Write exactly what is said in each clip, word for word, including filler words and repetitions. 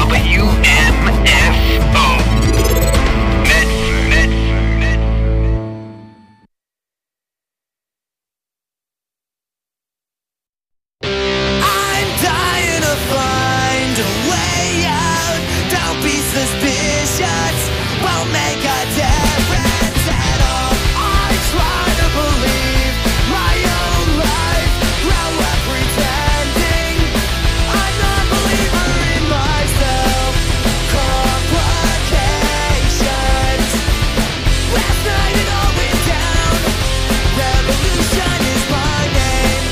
W M F O. Medford. Medford. I'm dying to find a way out. Don't be suspicious, won't make a difference at all. I try to believe my own life, grow up pretending I'm not a believer in myself. Complications. Last night it all went down. Revolution is my name.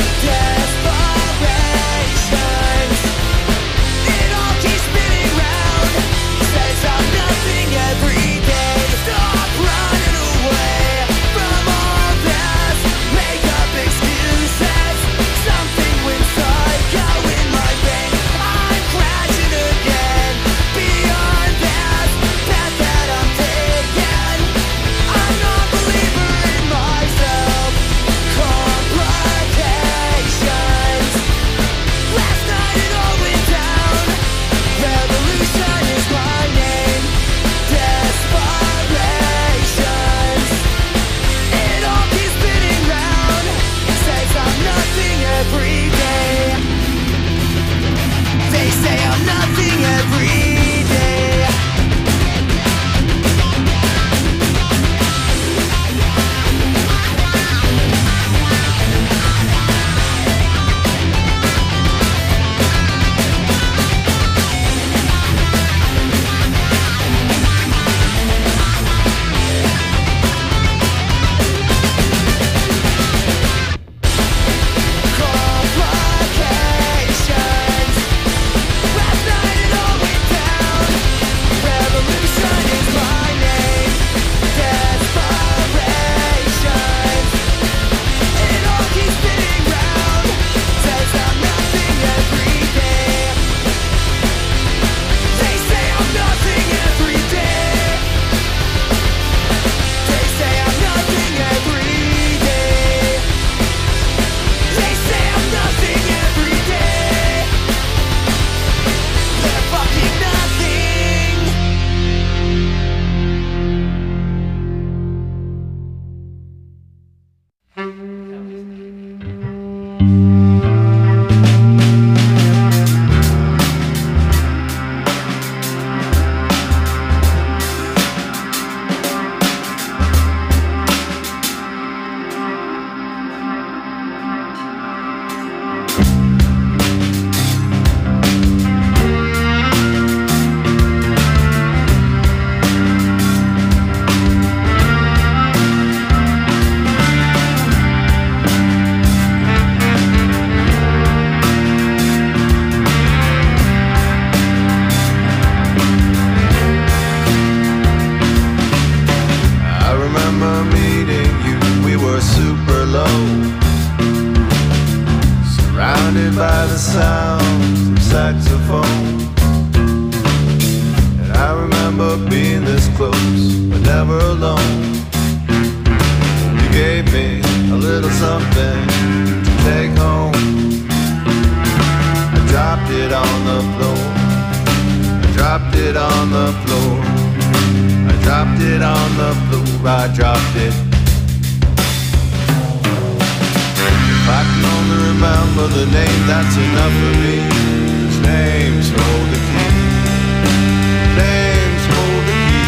Desperations. It all keeps spinning round. Says I'm nothing every day. Stop running away from all this. Make up excuses. Something went psycho in my brain. I'm crashing again. Beyond this path that I'm taking, I'm not a believer in myself. Complications. Last night it all went down. Revolution is my name. Desperations. It all keeps spinning round. Says I'm nothing every day. They say I'm nothing every day. Complications. Last night it all went down. Revolution is my name. Desperations. It all keeps spinning round. Says I'm nothing every day. They say I'm nothing every day. They say I'm nothing every day. They say I'm nothing every day. They're fucking nothing. I remember meeting you, we were super low, surrounded by the sounds of saxophone. And I remember being this close, but never alone. You gave me a little something to take home. I dropped it on the floor, I dropped it on the floor. I dropped it on the floor, I dropped it. If I can only remember the name, that's enough for me. His name's Hold the Key. Name's Hold the Key.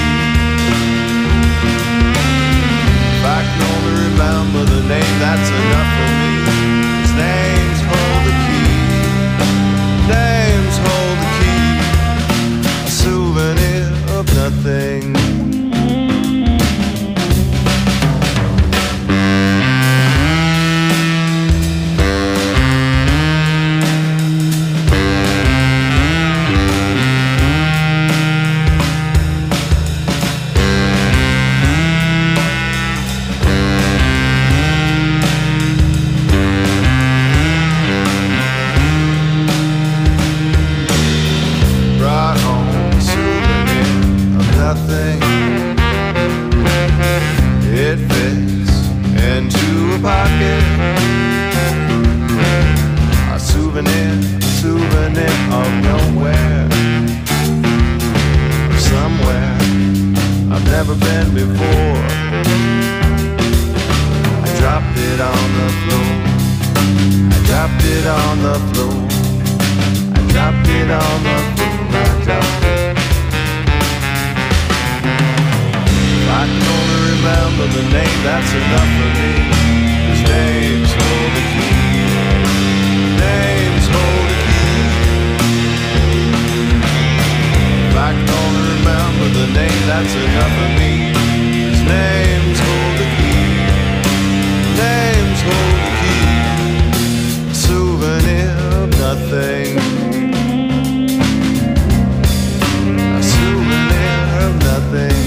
If I can only remember the name, that's enough for me. His name's Hold the Key. Name's Hold the Key. A souvenir of nothing. it on the floor. I dropped it on the floor. I dropped it. If I can only remember the name, that's enough for me. His name's hold the key. Name's hold the key. If I can only remember the name, that's enough for me. His name's hold the key. Name's hold the key. A souvenir of nothing. A souvenir of nothing.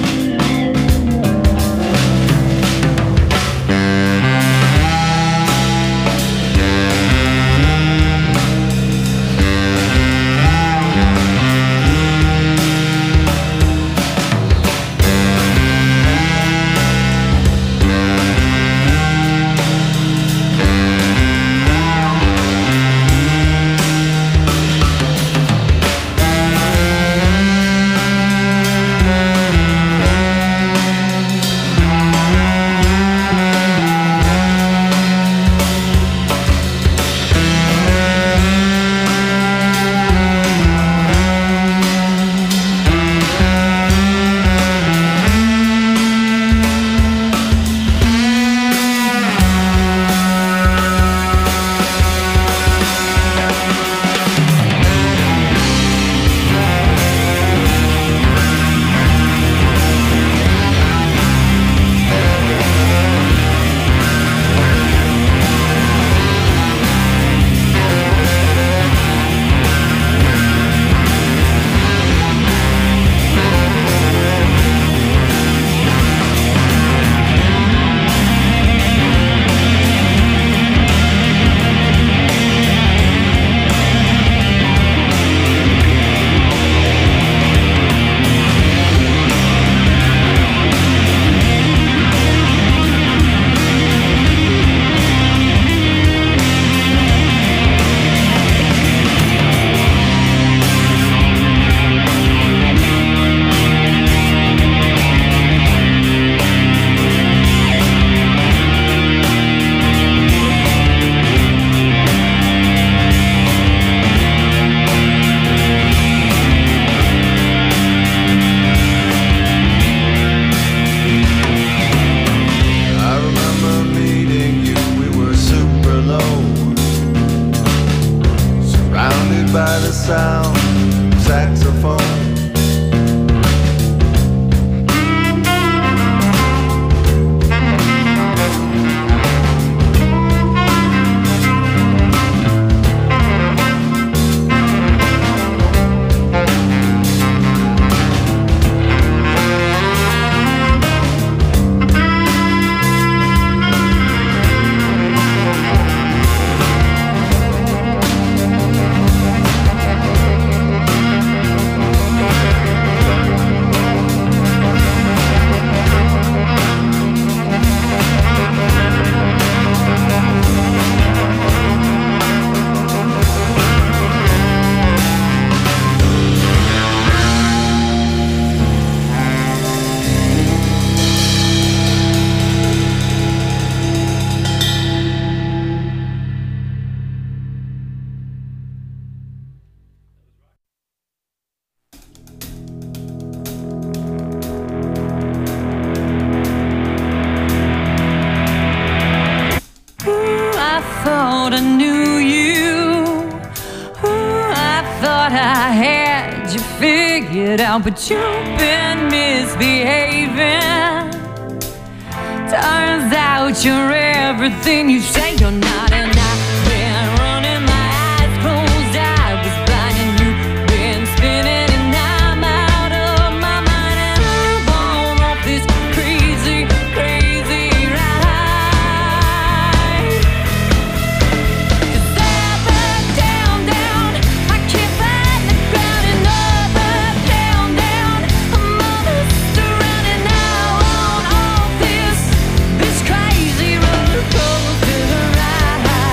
By the sound of saxophone. thought I knew you. Ooh, I thought I had you figured out, but you've been misbehaving. Turns out you're everything you say you're not, and I've been running my eyes closed. I was blind and you've been spinning, and I'm out of my mind, and I'm on off this crazy, crazy ride. 'Cause up and down, down, I can't find the ground, and up and down, down, I'm almost running now on off this, this crazy roller coaster ride.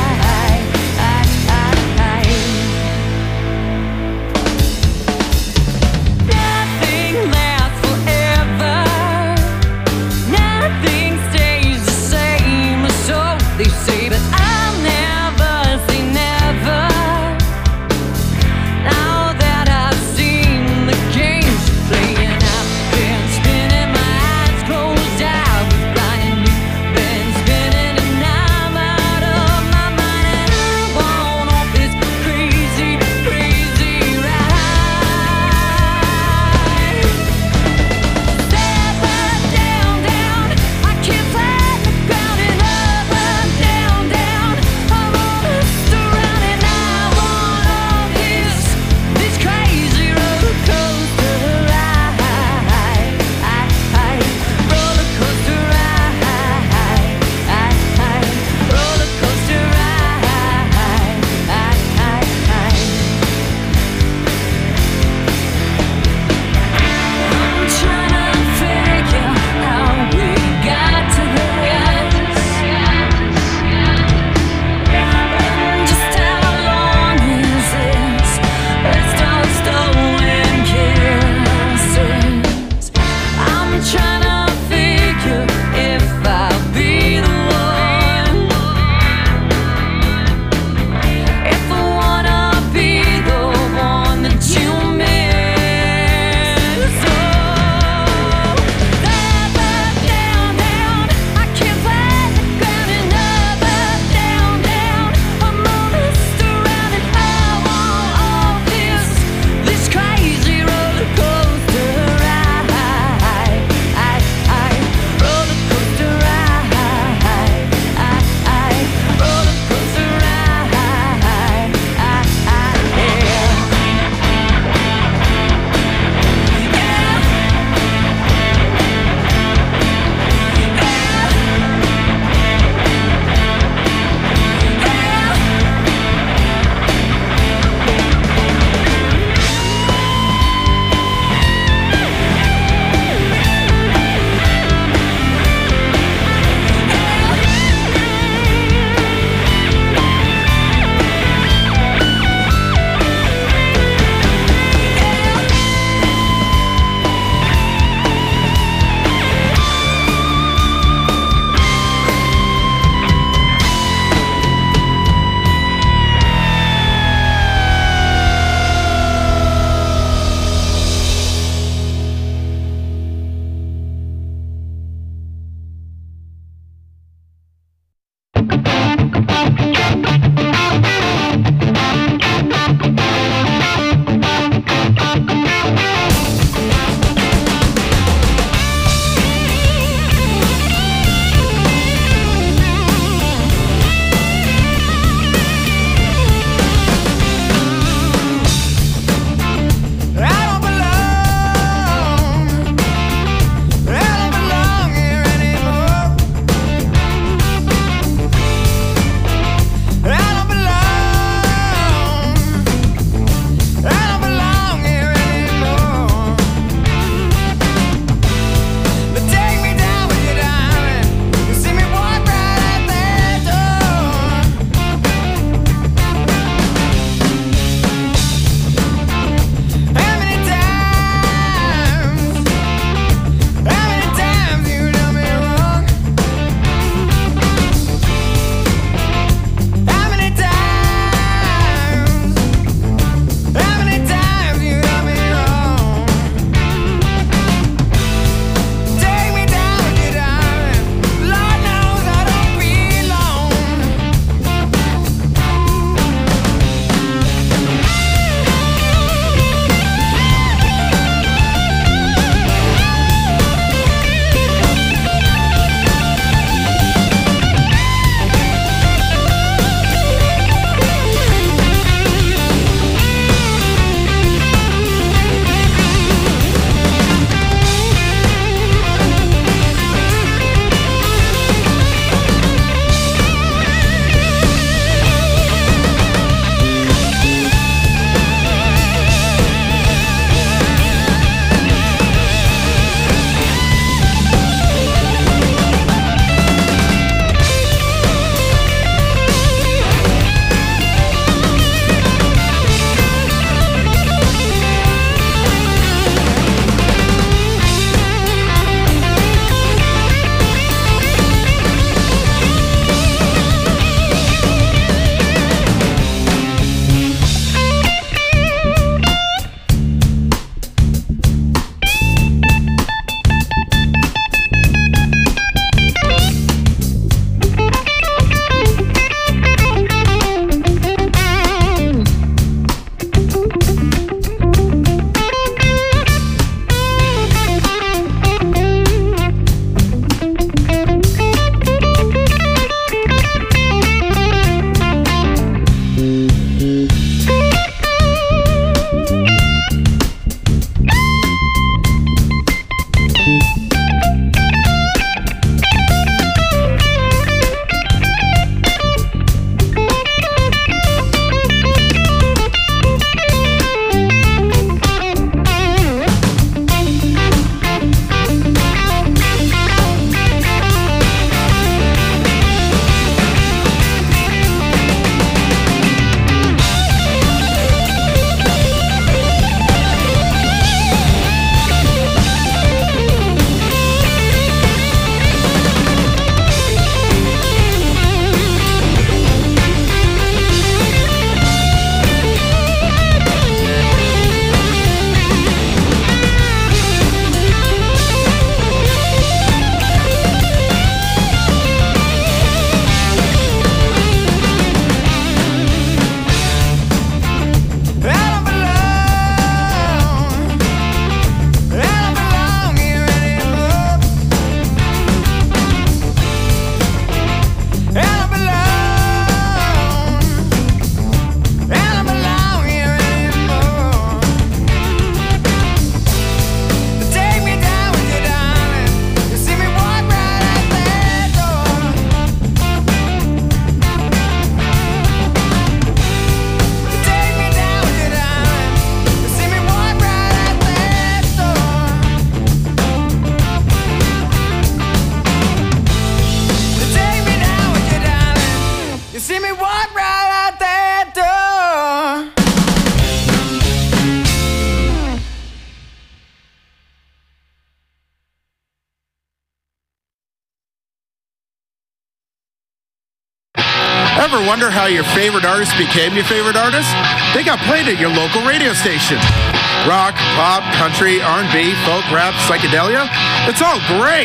Ever wonder how your favorite artist became your favorite artist? They got played at your local radio station. Rock, pop, country, R and B, folk, rap, psychedelia. It's all great.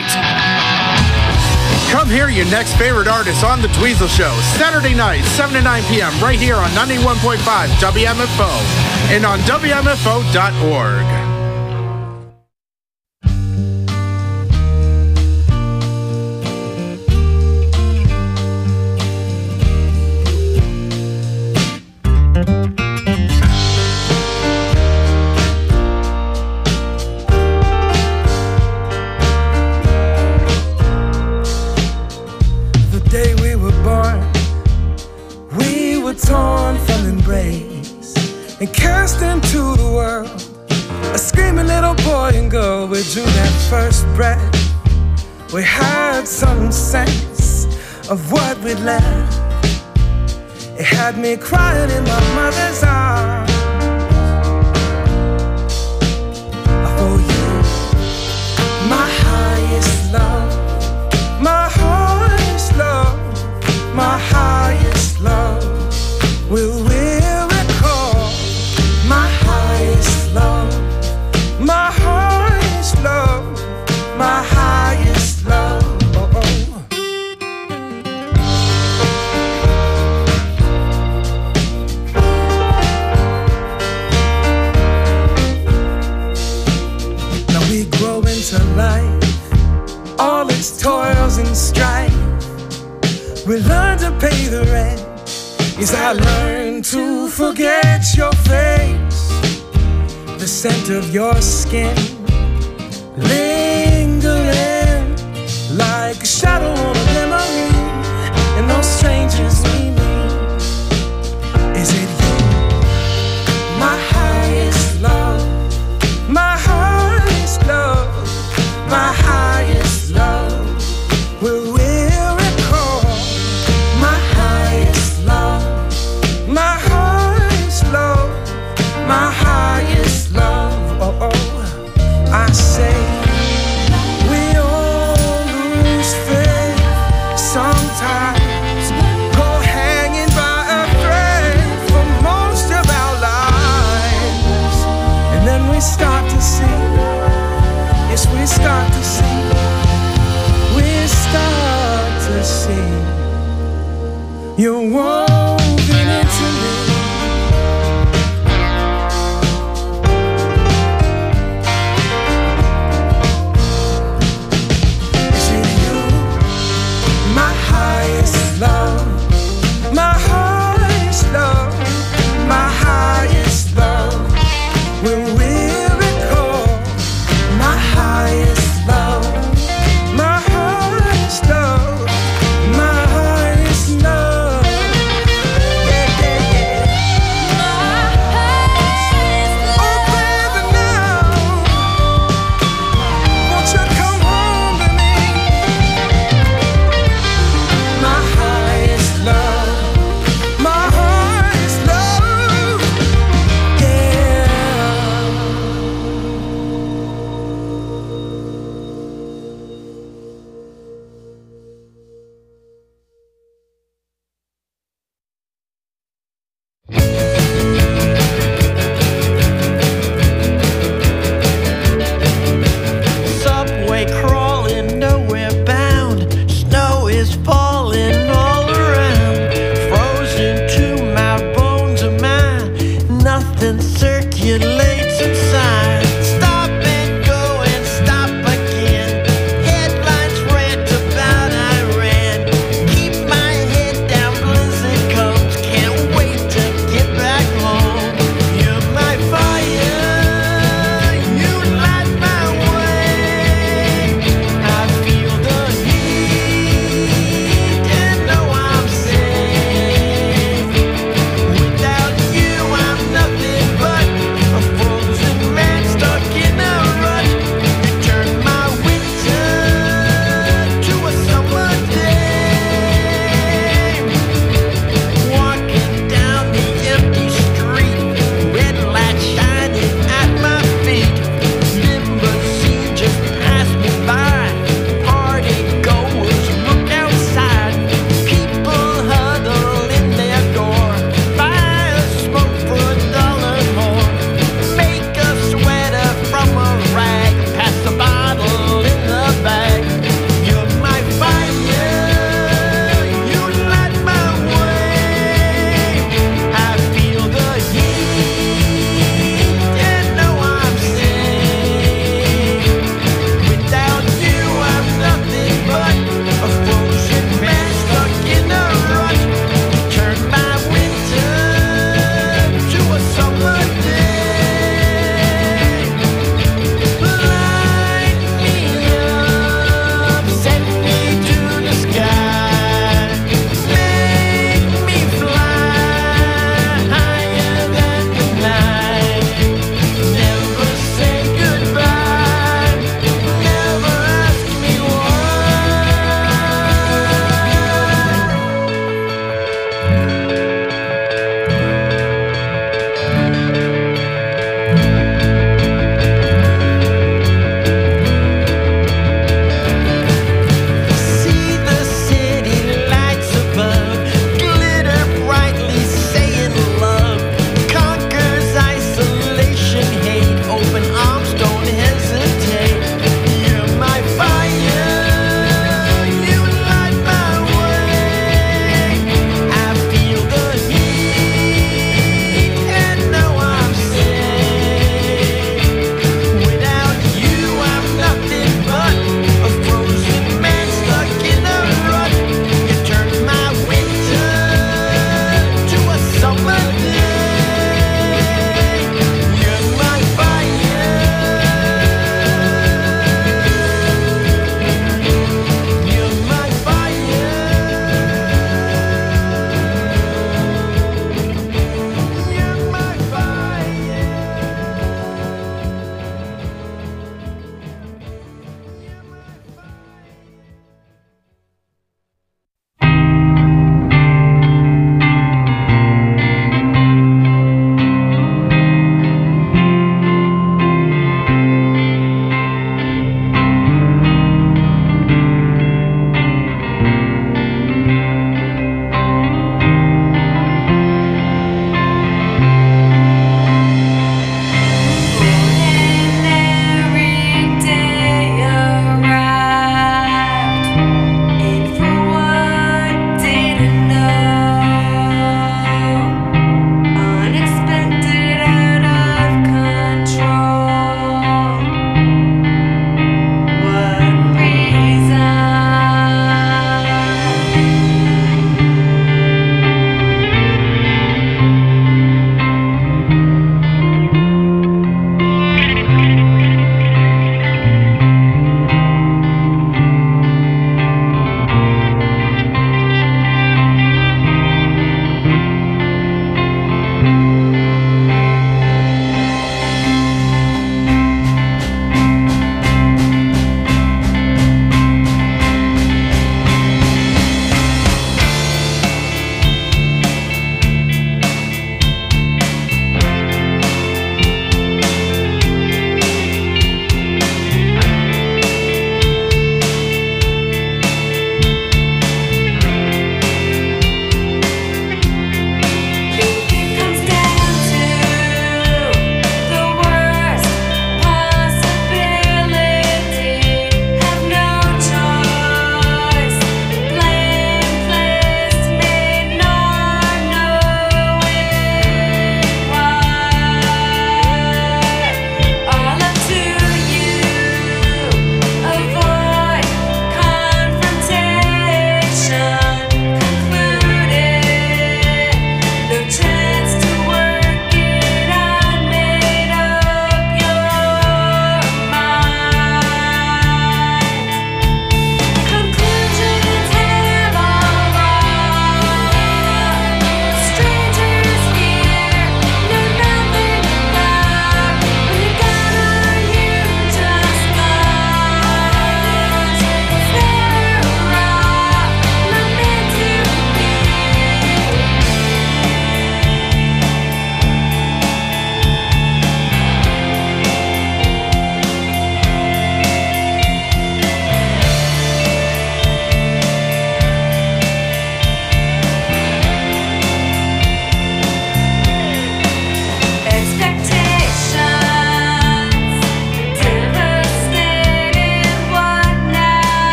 Come hear your next favorite artist on The Dweezil Show, Saturday night, seven to nine p.m. right here on ninety-one point five W M F O and on W M F O dot org. Torn from embrace and cast into the world, a screaming little boy and girl. We drew that first breath. We had some sense of what we'd left. It had me crying in my mother's arms. For you, my highest love, my highest love, my highest love. Will we recall my highest love, my highest love, my highest love? Oh, oh. Now we grow into life, all its toils and strife. We learn to pay the rent. Yes, I learned to forget your face, the scent of your skin, lingering like a shadow on a memory, and those strangers we meet. Is it you, my highest love, my highest love, my highest love? Will we recall my highest love? My highest love, my highest love, oh, oh. I say, we all lose faith sometimes. Go ahead.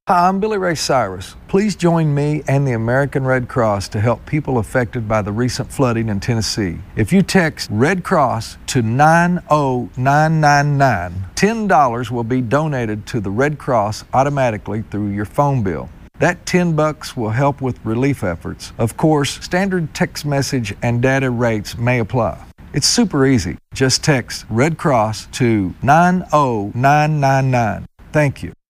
Hi, I'm Billy Ray Cyrus. Please join me and the American Red Cross to help people affected by the recent flooding in Tennessee. If you text Red Cross to nine oh nine nine nine, ten dollars will be donated to the Red Cross automatically through your phone bill. That ten bucks will help with relief efforts. Of course, standard text message and data rates may apply. It's super easy. Just text Red Cross to nine oh nine nine nine. Thank you.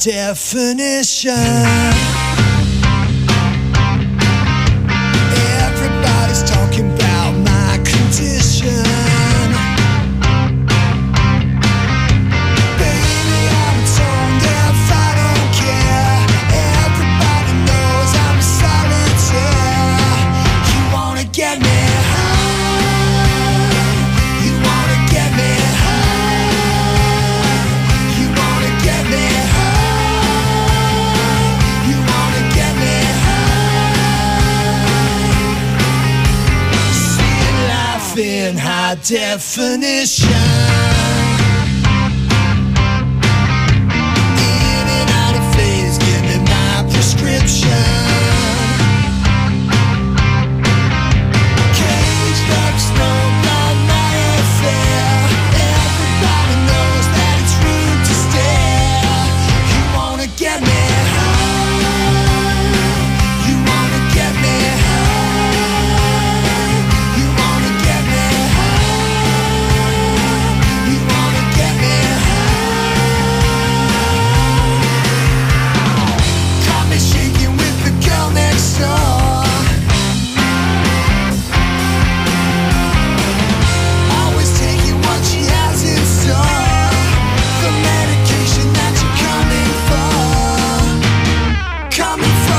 definition. Everybody's talking about my condition. Baby, I'm tone deaf, I don't care. Everybody knows I'm a solitaire. You wanna get me high? You wanna get me high? You wanna get me high? You wanna get me high? Seeing life in high definition. In and out of phase, give me my prescription. Caged up, smoked on my affair. Everybody knows that it's rude to stare. You wanna get me high? You wanna get me high? You wanna get me high? You wanna get me high? Caught me shaking with the girl next door. Always taking what she has in store. The medication that you're coming for. Coming for.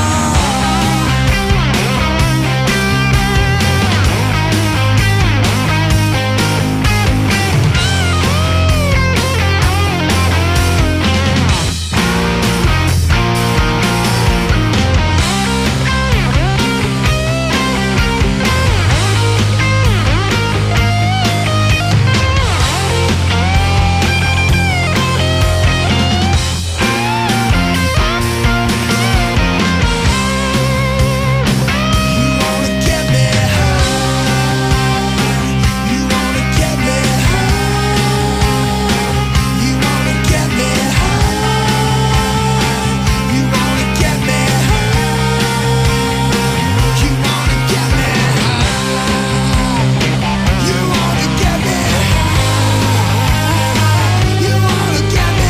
You wanna get me high? You wanna get me high? You wanna get me high? You wanna get me high? You wanna get me high? You wanna get me high? You wanna get me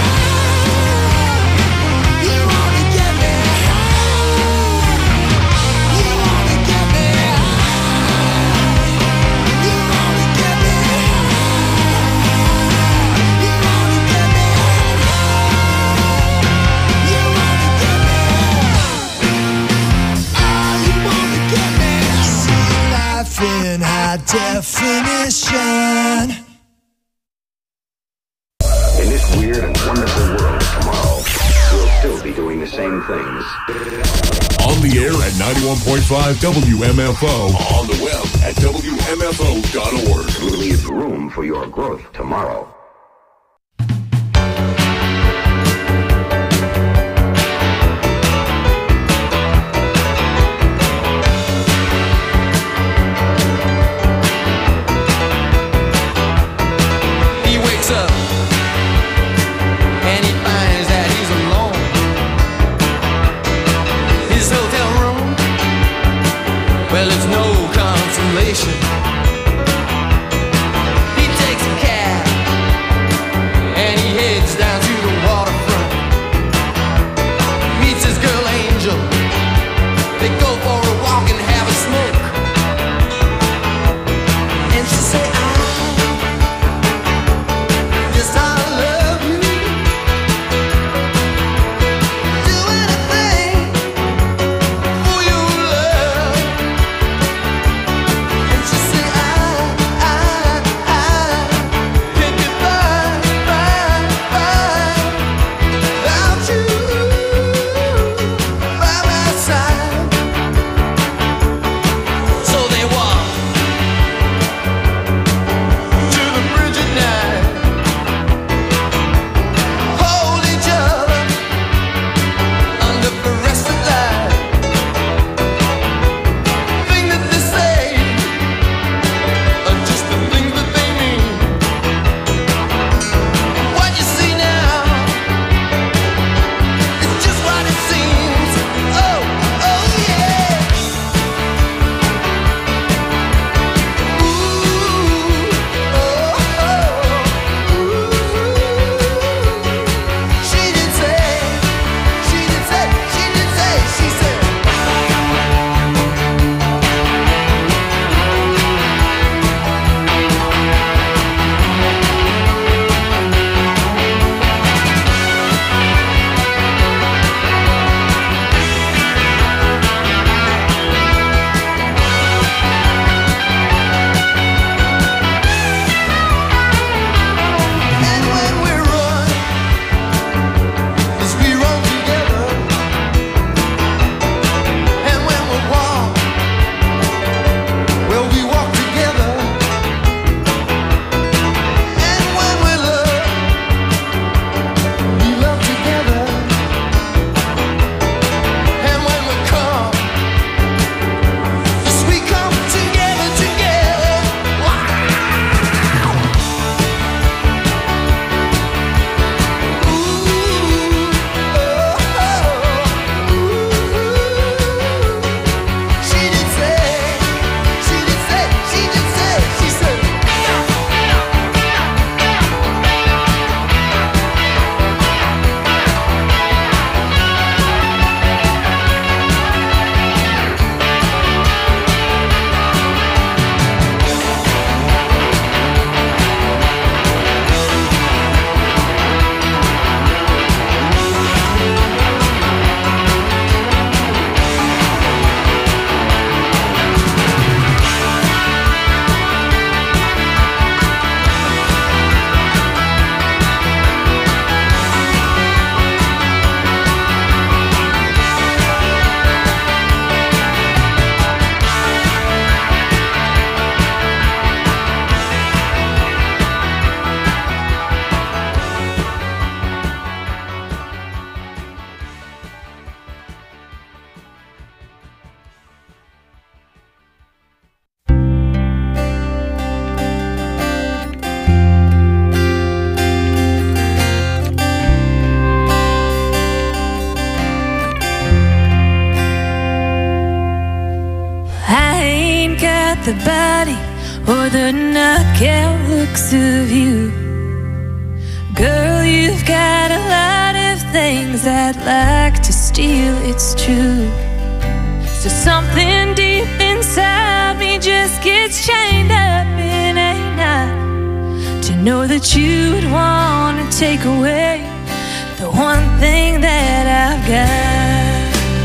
high? You wanna get me high? You wanna get me high? You wanna get me high? You wanna get me high? You wanna get me high? Ah, you wanna get me high? See life in high definition. In this weird and wonderful world of tomorrow, we'll still be doing the same things. On the air at ninety-one point five W M F O. On the web at W M F O dot org. We'll leave room for your growth tomorrow. He wakes up and he finds that he's alone. His hotel room, well, it's no consolation. He takes a cab and he heads down to the waterfront. Meets his girl Angel. They go for a walk and have a smoke. And she say, I yes, I love you. Do anything for your love. And she said, about the body or the knockout looks of you. Girl, you've got a lot of things I'd like to steal, it's true. So something deep inside me just gets chained up in a knot, to know that you'd want to take away the one thing that I've got.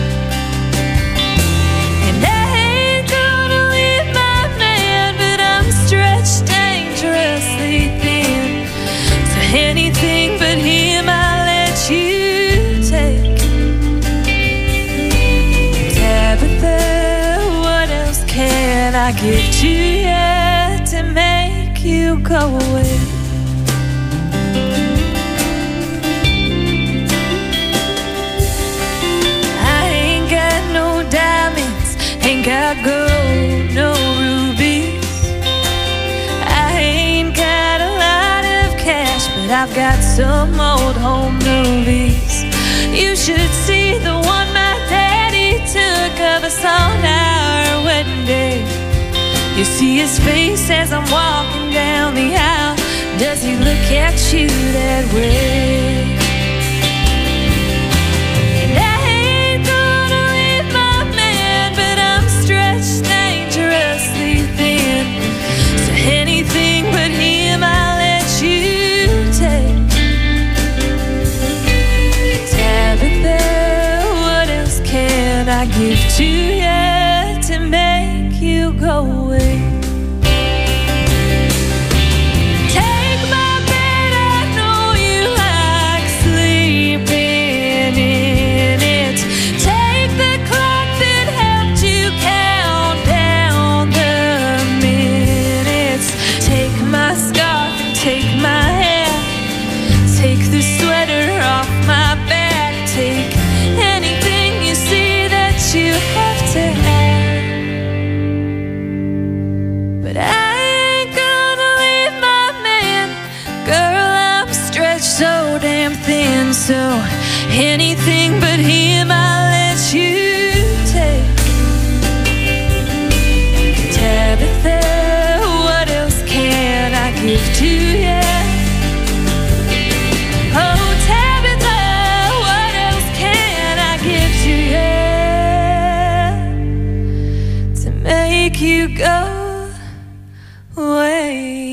And I ain't gonna leave my man, but I'm stretched dangerously thin. So anything but him I'll let you take. Tabitha, what else can I give to you to make you go away? Ain't got gold, no rubies. I ain't got a lot of cash, but I've got some old home movies. You should see the one my daddy took of us on our wedding day. You see his face as I'm walking down the aisle. Does he look at you that way? Dangerously thin. So anything but him I'll let you take. Tabitha, what else can I give to you to make you go away? Take my bed, I know you like sleeping in it. Take the clock that helped you count down the minutes. Take my scarf and take my hair. Take the sweater off my back. Take anything you see that you have to have. But I ain't gonna leave my man. Girl, I'm stretched so damn thin. So anything but him I'll let you take. Tabitha, what else can I give to you? Oh, Tabitha, what else can I give to you to make you go away?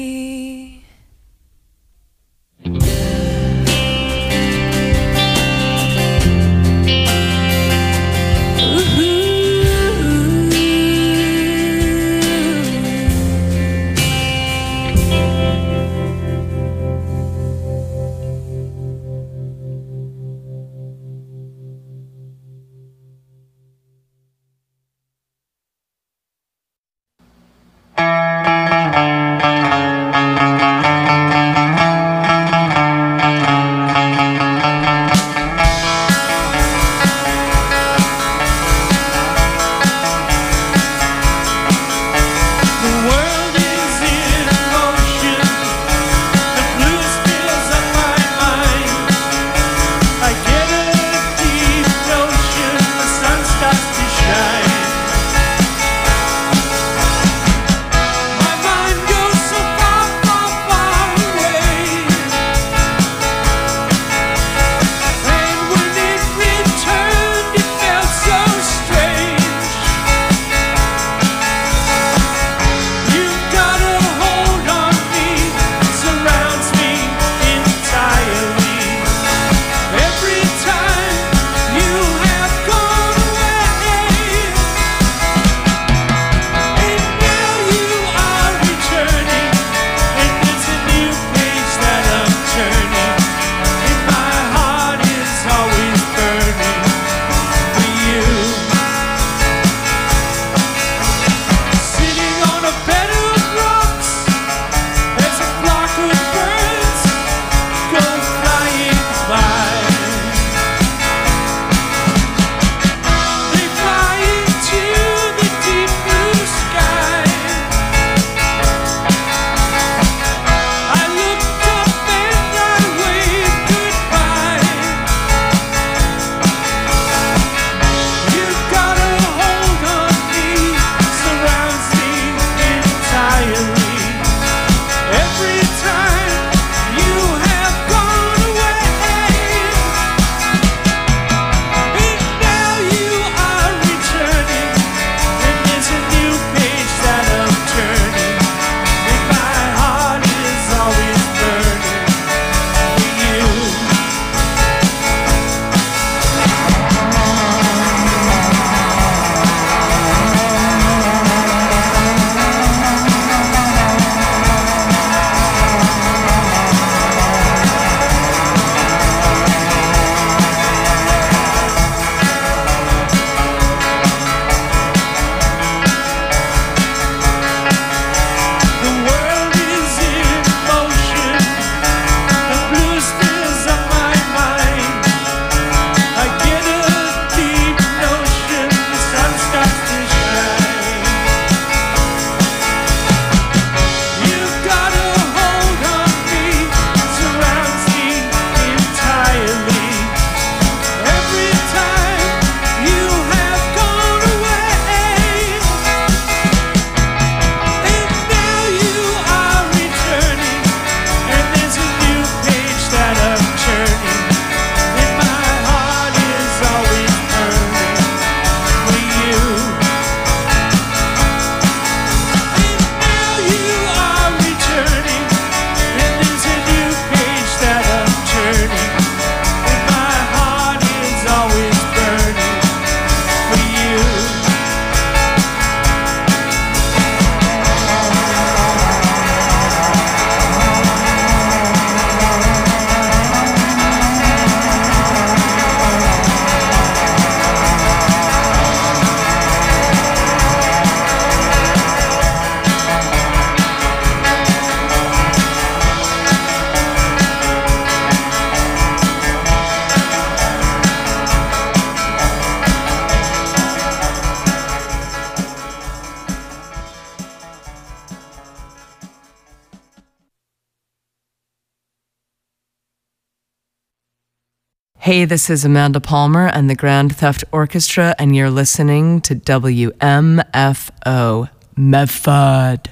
Hey, this is Amanda Palmer and the Grand Theft Orchestra, and you're listening to W M F O Medford.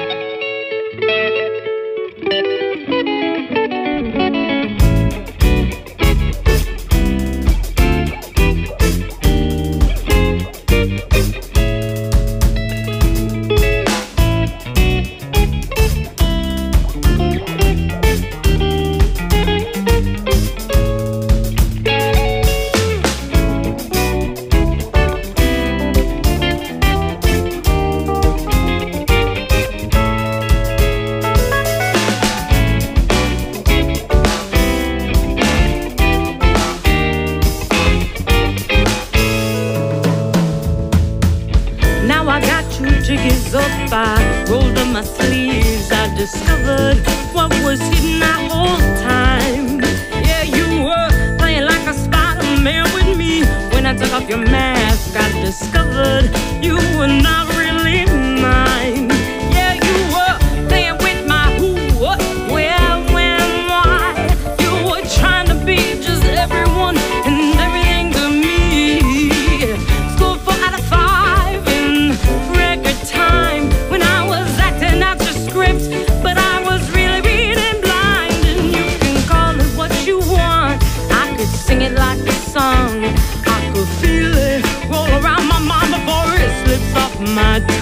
I rolled up my sleeves, I discovered what was hidden that whole time. Yeah, you were playing like a Spider-Man with me. When I took off your mask, I discovered you were not really mine. Yeah, you were playing with my who, what, where, when, why. You were trying to be just everyone and everything to me. Scored four out of five in record time. When I was acting out your script, but I was really reading blind. And you can call it what you want, I could sing it like a song. I could feel it roll around my mind before it slips off my tongue.